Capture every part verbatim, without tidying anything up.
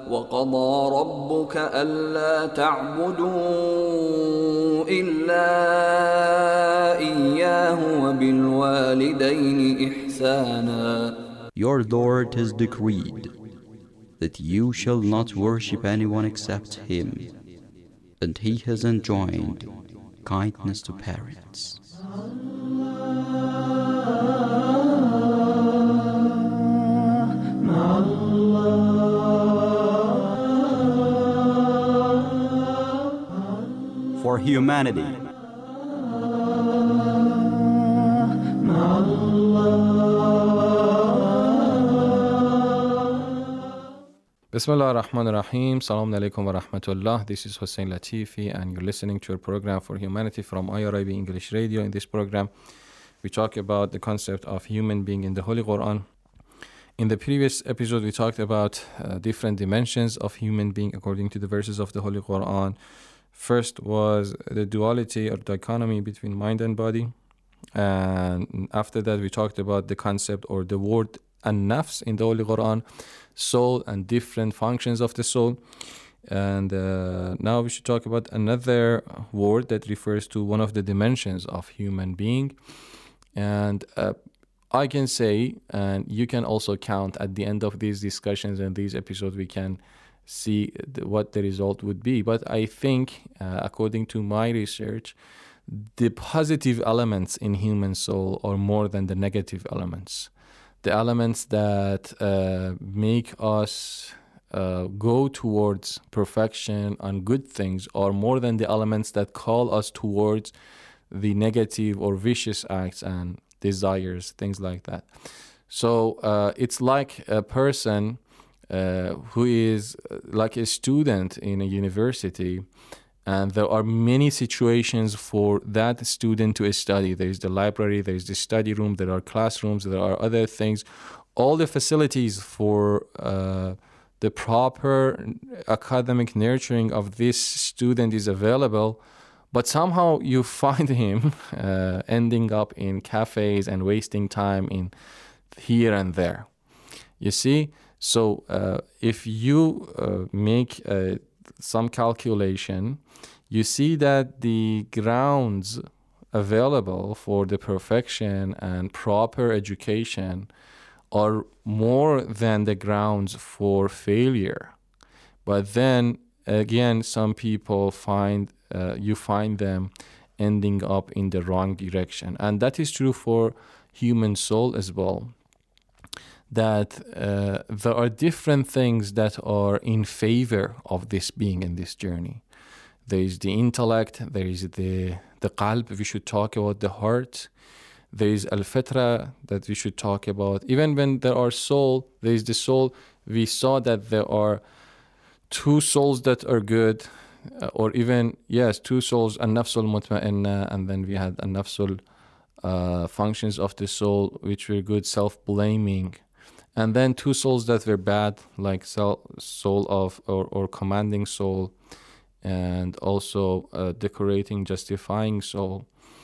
وقضى ربك ألا تعبدوا إلا إياه وبالوالدين إحسانا. Your Lord has decreed that you shall not worship anyone except Him, and He has enjoined kindness to parents. For humanity. Bismillah ar-Rahman ar-Rahim. Salaam alaikum wa rahmatullah. This is Hussein Latifi and you're listening to a program for humanity from I R I B English Radio. In this program, we talk about the concept of human being in the Holy Quran. In the previous episode, we talked about uh, different dimensions of human being according to the verses of the Holy Quran. First was the duality or dichotomy between mind and body. And after that, we talked about the concept or the word an-nafs in the Holy Quran, soul and different functions of the soul. And uh, now we should talk about another word that refers to one of the dimensions of human being. And uh, I can say, and you can also count at the end of these discussions and these episodes, we can see the, what the result would be. But I think, uh, according to my research, the positive elements in human soul are more than the negative elements. The elements that uh, make us uh, go towards perfection and good things are more than the elements that call us towards the negative or vicious acts and desires, things like that. So uh, it's like a person uh, who is like a student in a university, and there are many situations for that student to study. There is the library, there is the study room, there are classrooms, there are other things. All the facilities for uh, the proper academic nurturing of this student is available, but somehow you find him uh, ending up in cafes and wasting time in here and there. You see? So uh, if you uh, make uh, some calculation, you see that the grounds available for the perfection and proper education are more than the grounds for failure. But then again, some people find, uh, you find them ending up in the wrong direction. And that is true for human soul as well. That uh, there are different things that are in favor of this being in this journey. There is the intellect, there is the, the qalb, we should talk about the heart. There is al-fitra that we should talk about. Even when there are soul, there is the soul. We saw that there are two souls that are good, uh, or even, yes, two souls, an-nafsul mutma'inna, and then we had an-nafsul uh, functions of the soul, which were good, self-blaming. And then two souls that were bad, like soul of, or, or commanding soul, and also uh, decorating, justifying soul.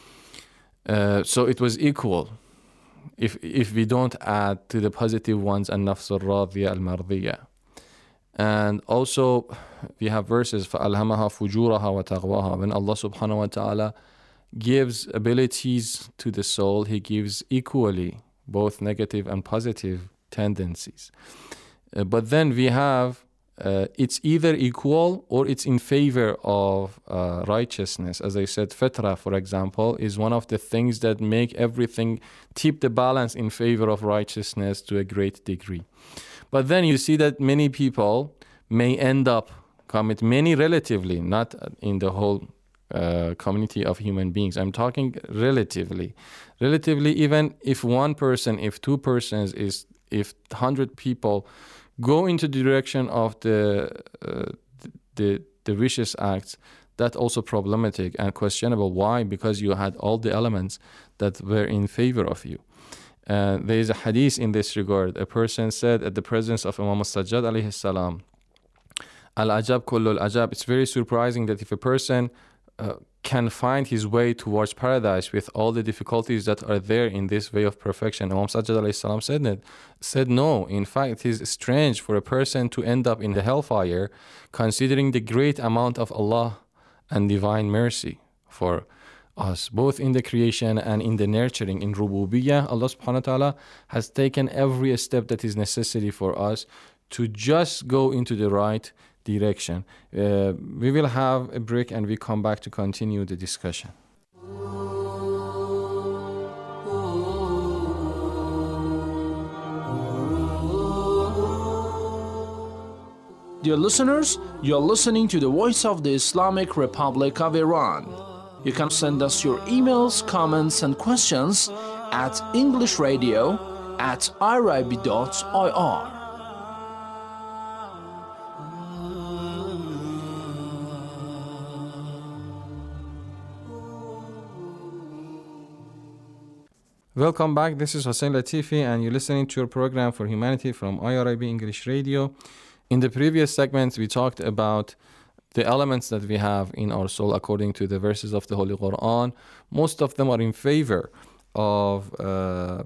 Uh, so it was equal. If if we don't add to the positive ones, an-nafs al-radiyya al-mardiyya. And also we have verses, فَأَلْهَمَهَا فُجُورَهَا وَتَقْوَاهَا. When Allah subhanahu wa ta'ala gives abilities to the soul, He gives equally both negative and positive tendencies. Uh, but then we have, uh, it's either equal or it's in favor of uh, righteousness. As I said, fitra, for example, is one of the things that make everything tip the balance in favor of righteousness to a great degree. But then you see that many people may end up commit, many relatively, not in the whole uh, community of human beings. I'm talking relatively. Relatively, even if one person, if two persons, is if one hundred people go into the direction of the, uh, the the vicious acts, that's also problematic and questionable. Why? Because you had all the elements that were in favor of you. Uh, there is a hadith in this regard. A person said at the presence of Imam al-Sajjad alayhi salam, Al-ajab kullu al-ajab. It's very surprising that if a person uh, can find his way towards paradise with all the difficulties that are there in this way of perfection. Imam Sajjad alayhi salam said that, said no. In fact, it is strange for a person to end up in the hellfire, considering the great amount of Allah and divine mercy for us, both in the creation and in the nurturing. In Rububiyyah, Allah subhanahu wa ta'ala has taken every step that is necessary for us to just go into the right direction. Uh, we will have a break and we come back to continue the discussion. Dear listeners, you're listening to the Voice of the Islamic Republic of Iran. You can send us your emails, comments, and questions at englishradio at irib dot I R. Welcome back. This is Hossein Latifi, and you're listening to your program for humanity from I R I B English Radio. In the previous segments, we talked about the elements that we have in our soul according to the verses of the Holy Quran. Most of them are in favor of uh,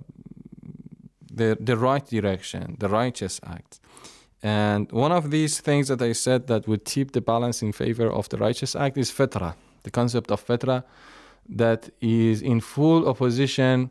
the, the right direction, the righteous act. And one of these things that I said that would tip the balance in favor of the righteous act is fitra, the concept of fitra, that is in full opposition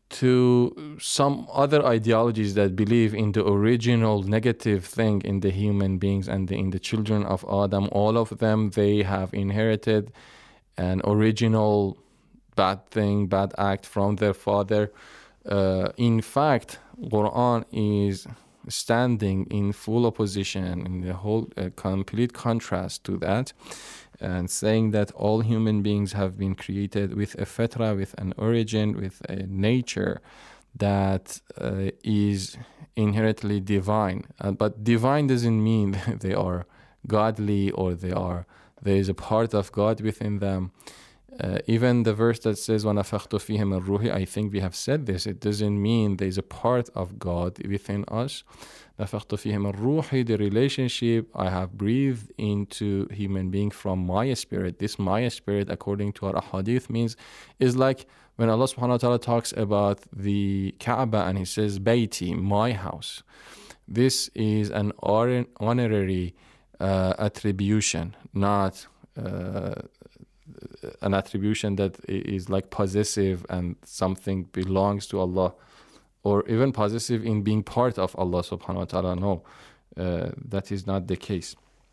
to some other ideologies that believe in the original negative thing in the human beings and the, in the children of Adam. All of them, they have inherited an original bad thing, bad act from their father. Uh, in fact, Quran is standing in full opposition, in the whole uh, complete contrast to that, and saying that all human beings have been created with a fitra, with an origin, with a nature that uh, is inherently divine. Uh, but divine doesn't mean they are godly or they are there is a part of God within them. Uh, even the verse that says وَنَفَخْتُ فِيهِ مِنْ رُوحِي, I think we have said this, it doesn't mean there is a part of God within us. نَفَخْتُ فِيهِ مِنْ رُوحِي, the relationship I have breathed into human being from my spirit. This my spirit, according to our ahadith, means is like when Allah subhanahu wa ta'ala talks about the Kaaba and he says Bayti, my house. This is an honorary uh, attribution, not uh, an attribution that is like possessive and something belongs to Allah, or even possessive in being part of Allah subhanahu wa ta'ala. No, uh, that is not the case.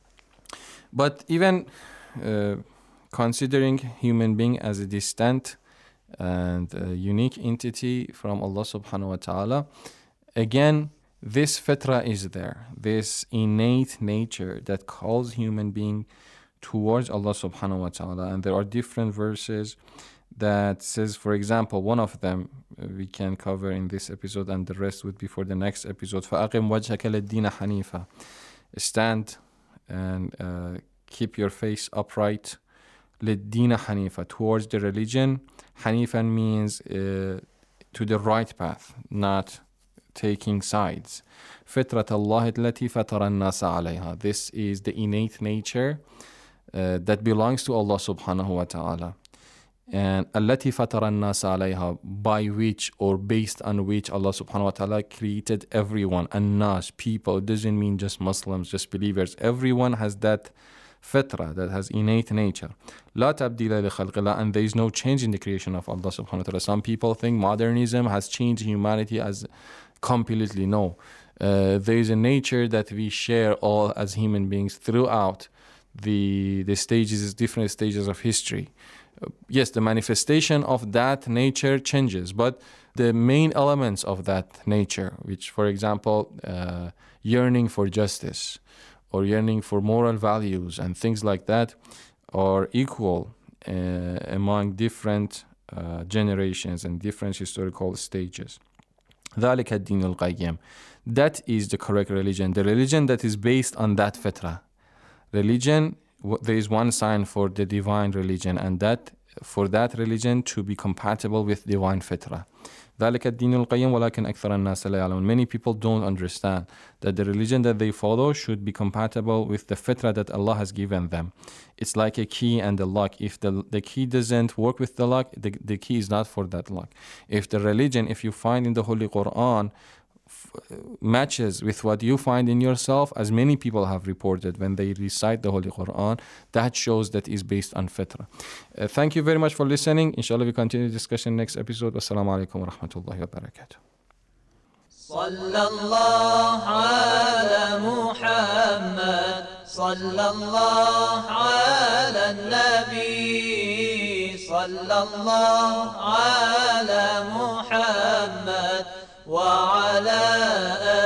But even uh, considering human being as a distant and a unique entity from Allah subhanahu wa ta'ala, again, this fitra is there, this innate nature that calls human being towards Allah subhanahu wa ta'ala. And there are different verses that says, for example, one of them uh, we can cover in this episode and the rest would be for the next episode. فَأَقِمْ وَجْهَكَ لِلدِّينَ حَنِيفًا, stand and uh, keep your face upright, لِلدِّينَ حَنِيفًا, towards the religion. Hanifan means uh, to the right path, not taking sides. فِطْرَةَ اللَّهِ الَّتِي فَطَرَ النَّاسَ عَلَيْهَا, this is the innate nature Uh, that belongs to Allah subhanahu wa ta'ala, and التي فطر الناس عليها, by which or based on which Allah subhanahu wa ta'ala created everyone. An-nas, people, it doesn't mean just Muslims, just believers. Everyone has that fitra, that has innate nature. لا تبديل لخلق الله, and there is no change in the creation of Allah subhanahu wa ta'ala. Some people think modernism has changed humanity as completely. No, uh, there is a nature that we share all as human beings throughout the the stages, different stages of history. Uh, yes, the manifestation of that nature changes, but the main elements of that nature, which, for example, uh, yearning for justice or yearning for moral values and things like that, are equal uh, among different uh, generations and different historical stages. ذَلِكَ الدِّينُ الْقَيِّمُ, that is the correct religion, the religion that is based on that fitra. Religion, there is one sign for the divine religion, and that for that religion to be compatible with divine fitrah. ذلك الدين القيم ولكن أكثر الناس لا يعلمون. Many people don't understand that the religion that they follow should be compatible with the fitrah that Allah has given them. It's like a key and a lock. If the, the key doesn't work with the lock, the, the key is not for that lock. If the religion, if you find in the Holy Quran, matches with what you find in yourself, as many people have reported when they recite the Holy Quran, that shows that is based on fitrah. Uh, thank you very much for listening. Inshallah, we continue the discussion next episode. Wassalamu alaikum wa rahmatullahi wa barakatuh. Sallallahu ala Muhammad, sallallahu ala Nabi, sallallahu ala Muhammad وعلى